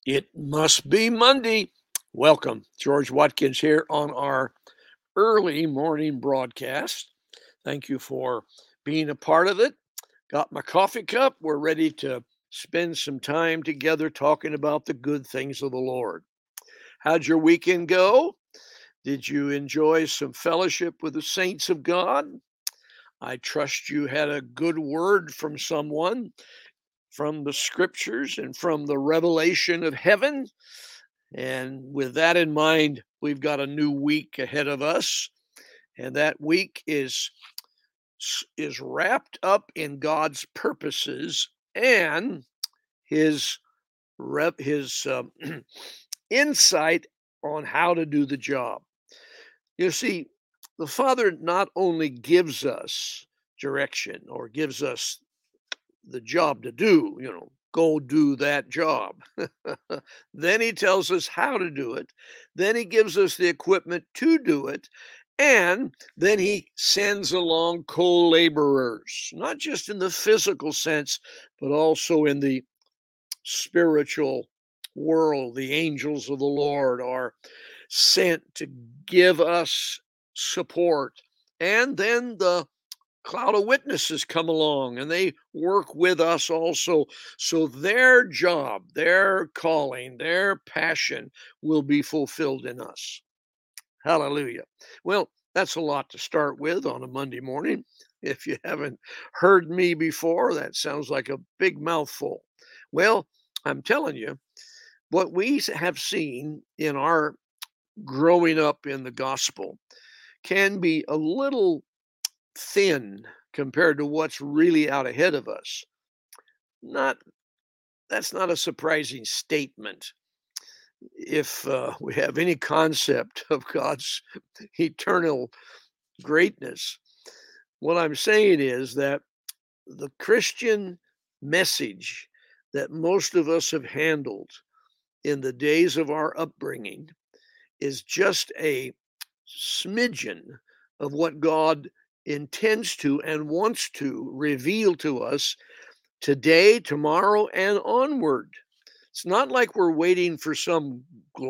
It must be Monday. Welcome. George Watkins here on our early morning broadcast. Thank you for being a part of it. Got my coffee cup. We're ready to spend some time together talking about the good things of the Lord. How'd your weekend go? Did you enjoy some fellowship with the saints of God? I trust you had a good word from someone from the scriptures and from the revelation of heaven. And with that in mind, we've got a new week ahead of us, and that week is wrapped up in God's purposes and His his insight on how to do the job. You see, the Father not only gives us direction or gives us the job to do, go do that job. Then he tells us how to do it. Then he gives us the equipment to do it. And then he sends along co laborers, not just in the physical sense, but also in the spiritual world. The angels of the Lord are sent to give us support. And then the cloud of witnesses come along and they work with us also. So their job, their calling, their passion will be fulfilled in us. Hallelujah. Well, that's a lot to start with on a Monday morning. If you haven't heard me before, that sounds like a big mouthful. Well, I'm telling you, what we have seen in our growing up in the gospel can be a little thin compared to what's really out ahead of us. Not That's not a surprising statement if we have any concept of God's eternal greatness. What I'm saying is that the Christian message that most of us have handled in the days of our upbringing is just a smidgen of what God intends to and wants to reveal to us today, tomorrow, and onward. It's not like we're waiting for some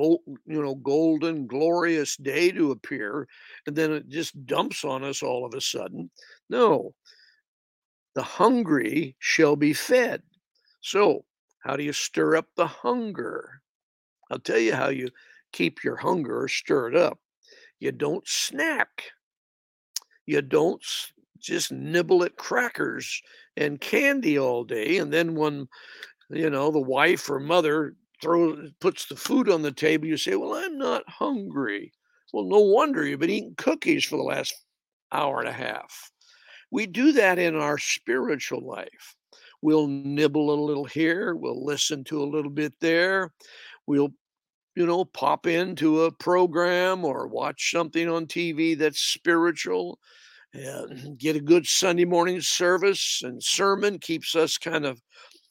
golden, glorious day to appear and then it just dumps on us all of a sudden. No, the hungry shall be fed. So, how do you stir up the hunger? I'll tell you how you keep your hunger stirred up. You don't snack. You don't just nibble at crackers and candy all day. And then when, the wife or mother puts the food on the table, you say, "Well, I'm not hungry." Well, no wonder you've been eating cookies for the last hour and a half. We do that in our spiritual life. We'll nibble a little here, we'll listen to a little bit there, we'll pop into a program or watch something on TV that's spiritual, and get a good Sunday morning service and sermon keeps us kind of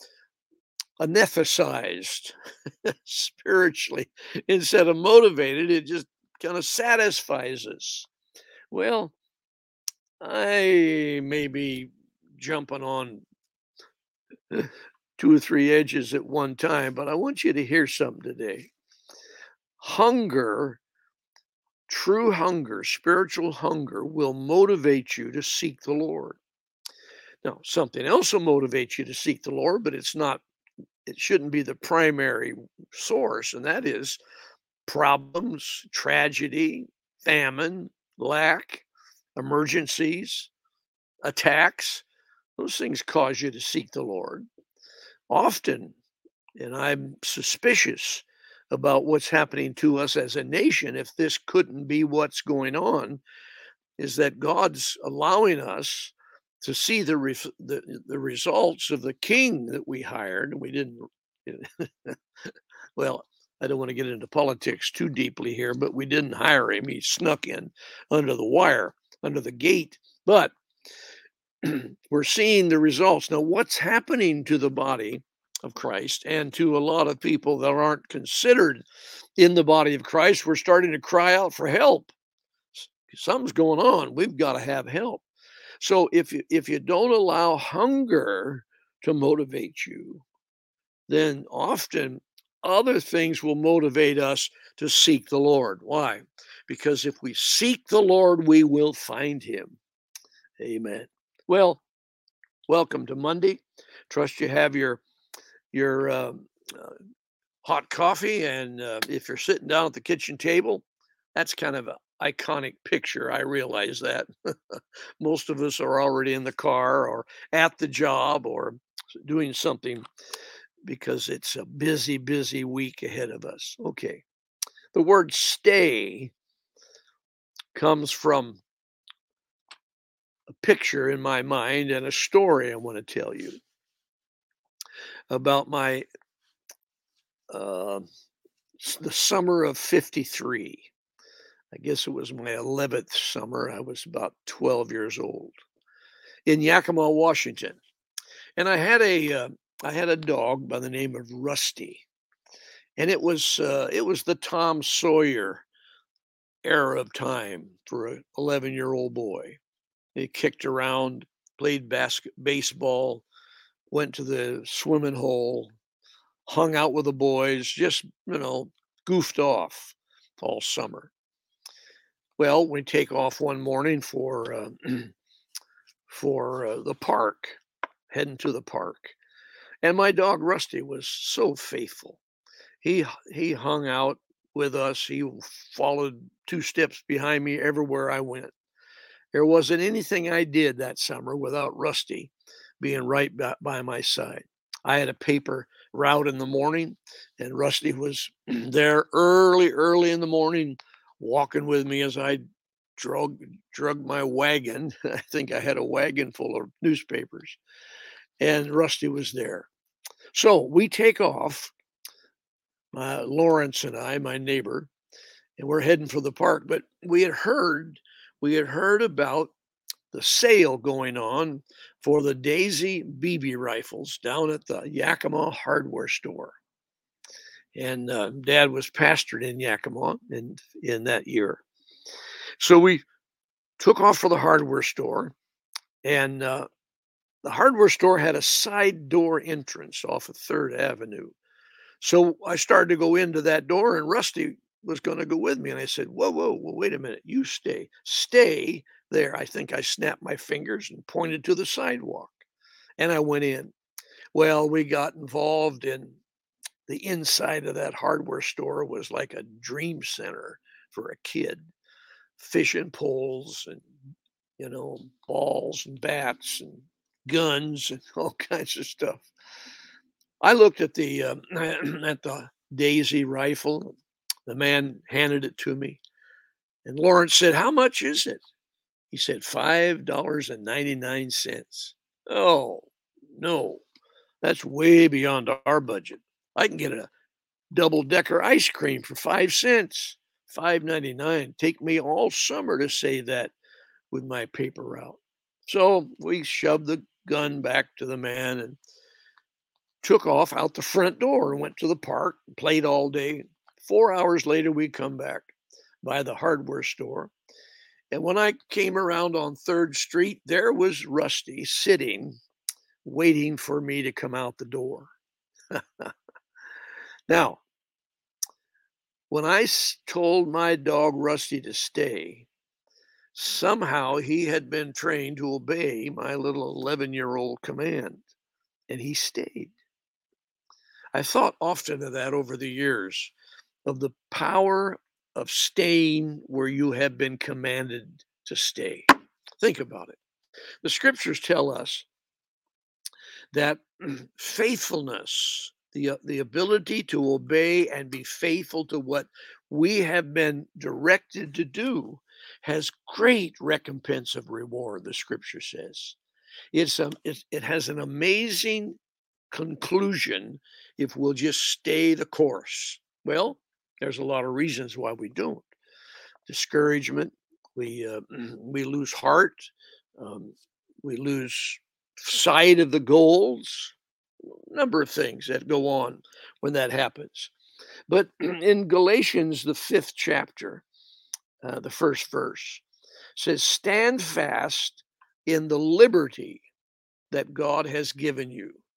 anesthetized spiritually instead of motivated. It just kind of satisfies us. Well, I may be jumping on two or three edges at one time, but I want you to hear something today. Hunger, true hunger, spiritual hunger will motivate you to seek the Lord. Now, something else will motivate you to seek the Lord, but it shouldn't be the primary source, and that is problems, tragedy, famine, lack, emergencies, attacks. Those things cause you to seek the Lord. Often, and I'm suspicious about what's happening to us as a nation, if this couldn't be what's going on, is that God's allowing us to see the results of the king that we hired. We didn't, well, I don't want to get into politics too deeply here, but we didn't hire him. He snuck in under the wire, under the gate. But we're seeing the results. Now, what's happening to the body of Christ and to a lot of people that aren't considered in the body of Christ? We're starting to cry out for help. Something's going on. We've got to have help. So if you don't allow hunger to motivate you, then often other things will motivate us to seek the Lord. Why? Because if we seek the Lord, we will find him. Amen. Well, welcome to Monday. Trust you have your uh, hot coffee, and if you're sitting down at the kitchen table, that's kind of an iconic picture. I realize that. Most of us are already in the car or at the job or doing something because it's a busy, busy week ahead of us. Okay. The word stay comes from a picture in my mind and a story I want to tell you about my uh, the summer of '53. I guess it was my 11th summer. I was about 12 years old in Yakima, Washington, and I had a dog by the name of Rusty, and it was the Tom Sawyer era of time for a 11-year-old boy. He kicked around, played baseball, went to the swimming hole, hung out with the boys, just, goofed off all summer. Well, we take off one morning for the park, heading to the park. And my dog Rusty was so faithful. He hung out with us. He followed two steps behind me everywhere I went. There wasn't anything I did that summer without Rusty being right by my side. I had a paper route in the morning, and Rusty was there early in the morning, walking with me as I drug my wagon. I think I had a wagon full of newspapers, and Rusty was there. So we take off, Lawrence and I, my neighbor, and we're heading for the park. But we had heard about the sale going on for the Daisy BB rifles down at the Yakima hardware store. And Dad was pastored in Yakima in that year. So we took off for the hardware store, and the hardware store had a side door entrance off of Third Avenue. So I started to go into that door, and Rusty was going to go with me. And I said, whoa, wait a minute. You stay there. I think I snapped my fingers and pointed to the sidewalk. And I went in. Well, we got involved in the inside of that hardware store was like a dream center for a kid. Fishing poles and, balls and bats and guns and all kinds of stuff. I looked at the at the Daisy rifle. The man handed it to me, and Lawrence said, "How much is it?" He said, $5.99. Oh no, that's way beyond our budget. I can get a double decker ice cream for 5 cents. $5.99. Take me all summer to say that with my paper route. So we shoved the gun back to the man and took off out the front door and went to the park, played all day. 4 hours later, we come back by the hardware store. And when I came around on 3rd Street, there was Rusty sitting, waiting for me to come out the door. Now, when I told my dog Rusty to stay, somehow he had been trained to obey my little 11-year-old command, and he stayed. I thought often of that over the years, of the power of staying where you have been commanded to stay. Think about it. The scriptures tell us that faithfulness, the ability to obey and be faithful to what we have been directed to do, has great recompense of reward, the scripture says. It has an amazing conclusion if we'll just stay the course. Well, there's a lot of reasons why we don't. Discouragement, we lose heart, um, we lose sight of the goals, number of things that go on when that happens. But in Galatians, the 5th chapter, the first verse says, "Stand fast in the liberty that God has given you."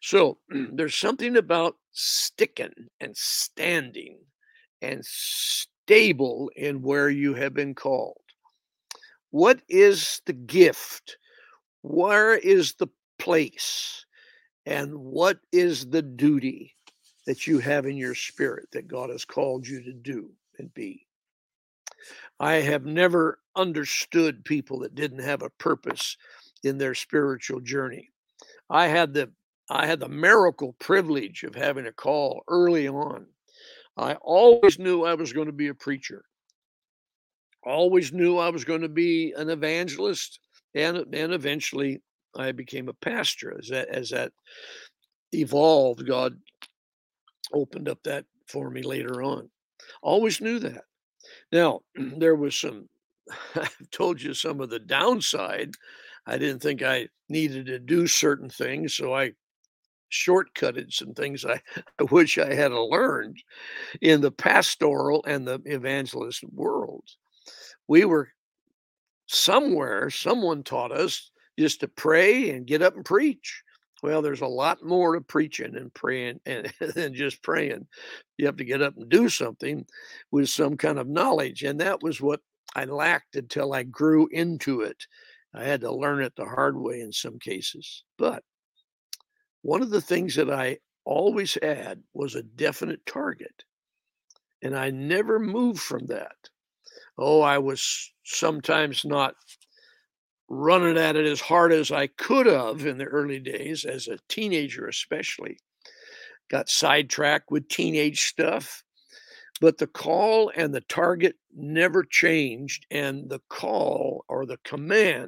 So there's something about sticking and standing and stable in where you have been called. What is the gift? Where is the place? And what is the duty that you have in your spirit that God has called you to do and be? I have never understood people that didn't have a purpose in their spiritual journey. I had the I had the miracle privilege of having a call early on. I always knew I was going to be a preacher. Always knew I was going to be an evangelist, and eventually I became a pastor. As that evolved, God opened up that for me later on. Always knew that. Now, there was some I've told you some of the downside. I didn't think I needed to do certain things, so I shortcutted some things I wish I had learned in the pastoral and the evangelist world. We were somewhere, someone taught us just to pray and get up and preach. Well, there's a lot more to preaching and praying and than just praying. You have to get up and do something with some kind of knowledge. And that was what I lacked until I grew into it. I had to learn it the hard way in some cases. But one of the things that I always had was a definite target, and I never moved from that. Oh, I was sometimes not running at it as hard as I could have in the early days, as a teenager especially. Got sidetracked with teenage stuff, but the call and the target never changed, and the call or the command.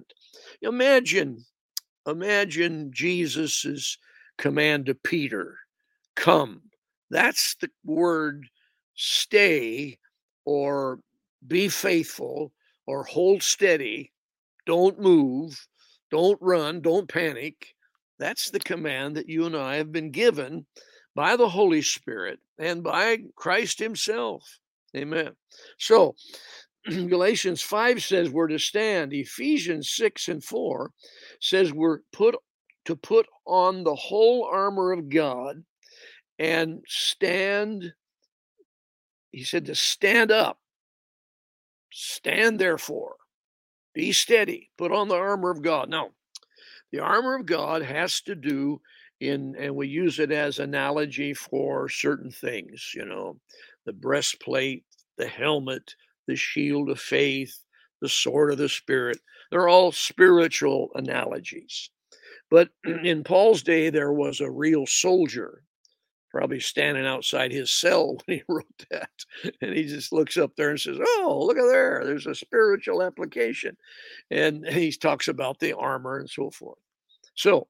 Imagine Jesus's command to Peter, "Come." That's the word stay or be faithful or hold steady. Don't move, don't run, don't panic. That's the command that you and I have been given by the Holy Spirit and by Christ Himself. Amen. So Galatians 5 says we're to stand. Ephesians 6 and 4 says we're put on the whole armor of God and stand. He said to stand up, stand therefore, be steady, put on the armor of God. Now, the armor of God has to do and we use it as analogy for certain things, the breastplate, the helmet, the shield of faith, the sword of the Spirit. They're all spiritual analogies. But in Paul's day, there was a real soldier probably standing outside his cell when he wrote that. And he just looks up there and says, "Oh, look at there. There's a spiritual application." And he talks about the armor and so forth. So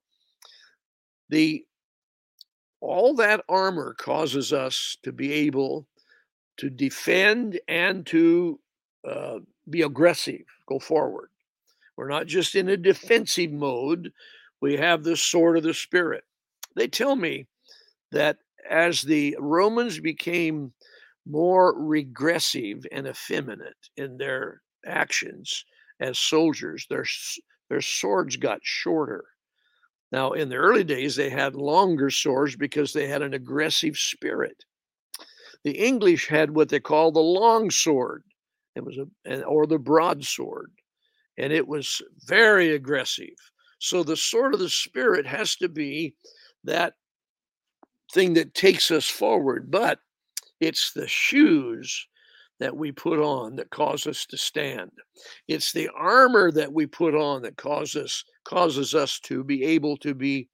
the all that armor causes us to be able to defend and to uh, be aggressive, go forward. We're not just in a defensive mode. We have the sword of the Spirit. They tell me that as the Romans became more regressive and effeminate in their actions as soldiers, their swords got shorter. Now, in the early days, they had longer swords because they had an aggressive spirit. The English had what they call the long sword. It was or the broadsword, and it was very aggressive. So the sword of the Spirit has to be that thing that takes us forward, but it's the shoes that we put on that cause us to stand. It's the armor that we put on that causes us to be able to be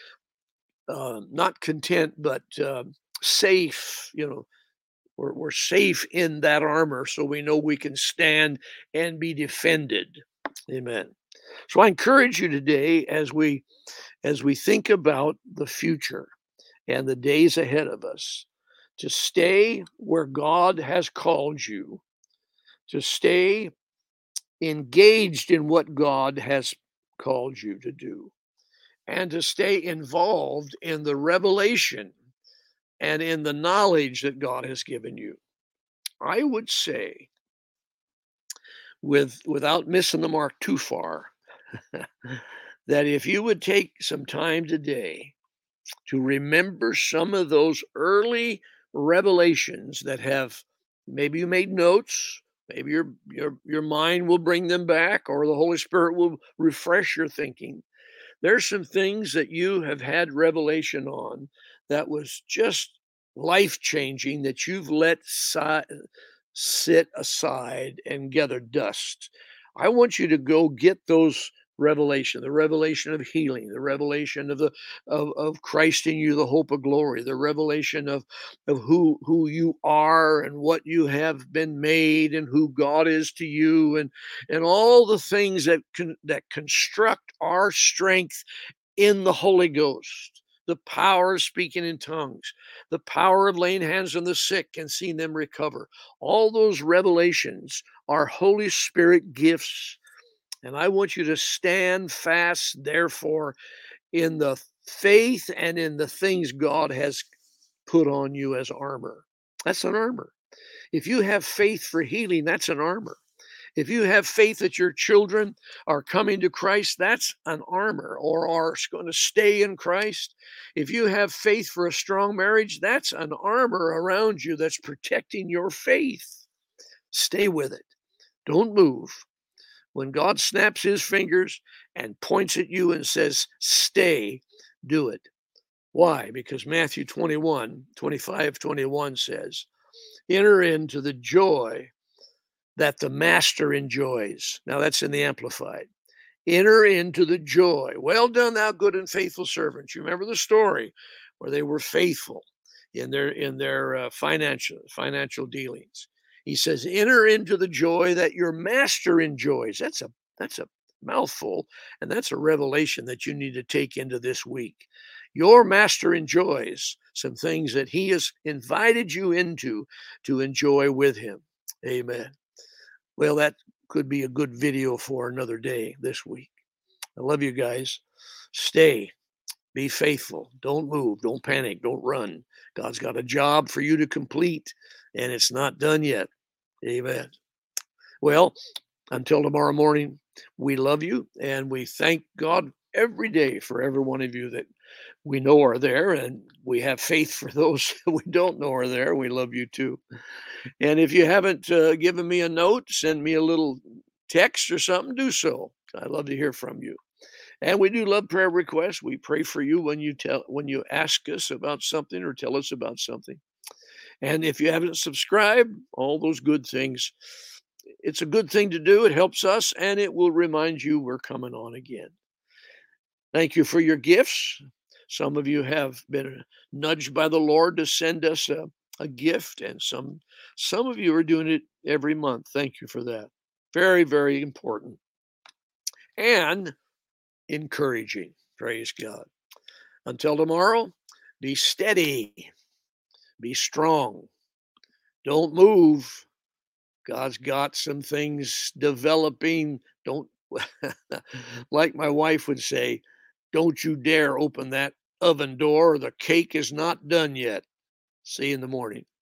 not content, but safe. We're safe in that armor, so we know we can stand and be defended. Amen. So I encourage you today as we think about the future and the days ahead of us to stay where God has called you, to stay engaged in what God has called you to do, and to stay involved in the revelation and in the knowledge that God has given you. I would say, without missing the mark too far, that if you would take some time today to remember some of those early revelations that have maybe you made notes, maybe your mind will bring them back, or the Holy Spirit will refresh your thinking. There's some things that you have had revelation on that was just life changing that you've let sit aside and gather dust. I want you to go get those revelation, the revelation of healing, the revelation of of Christ in you, the hope of glory, the revelation of who you are and what you have been made and who God is to you, and all the things that construct our strength in the Holy Ghost, the power of speaking in tongues, the power of laying hands on the sick and seeing them recover. All those revelations are Holy Spirit gifts. And I want you to stand fast, therefore, in the faith and in the things God has put on you as armor. That's an armor. If you have faith for healing, that's an armor. If you have faith that your children are coming to Christ, that's an armor, or are going to stay in Christ. If you have faith for a strong marriage, that's an armor around you that's protecting your faith. Stay with it. Don't move. When God snaps his fingers and points at you and says, stay, do it. Why? Because Matthew 25, 21 says, enter into the joy that the master enjoys. Now that's in the Amplified. Enter into the joy. Well done, thou good and faithful servant. You remember the story where they were faithful in their financial dealings. He says, enter into the joy that your master enjoys. That's a mouthful, and that's a revelation that you need to take into this week. Your master enjoys some things that he has invited you into to enjoy with him. Amen. Well, that could be a good video for another day this week. I love you guys. Stay. Be faithful. Don't move. Don't panic. Don't run. God's got a job for you to complete, and it's not done yet. Amen. Well, until tomorrow morning, we love you, and we thank God every day for every one of you that we know are there, and we have faith for those we don't know are there. We love you too. And if you haven't given me a note, send me a little text or something, do so. I'd love to hear from you. And we do love prayer requests. We pray for you when you ask us about something or tell us about something. And if you haven't subscribed, all those good things, it's a good thing to do. It helps us, and it will remind you we're coming on again. Thank you for your gifts. Some of you have been nudged by the Lord to send us a gift, and some of you are doing it every month. Thank you for that. Very, very important and encouraging. Praise God. Until tomorrow, be steady, be strong, don't move. God's got some things developing. Don't, like my wife would say, don't you dare open that oven door. The cake is not done yet. See you in the morning.